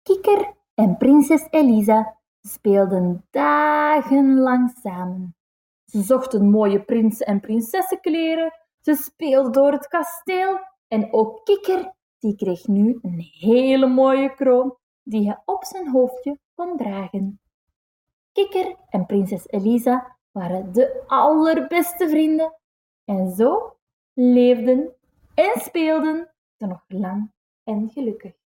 Kikker en prinses Elisa speelden dagenlang samen. Ze zochten mooie prins- en prinsessenkleren, ze speelden door het kasteel en ook Kikker die kreeg nu een hele mooie kroon die hij op zijn hoofdje kon dragen. Kikker en prinses Elisa waren de allerbeste vrienden en zo leefden en speelden ze nog lang en gelukkig.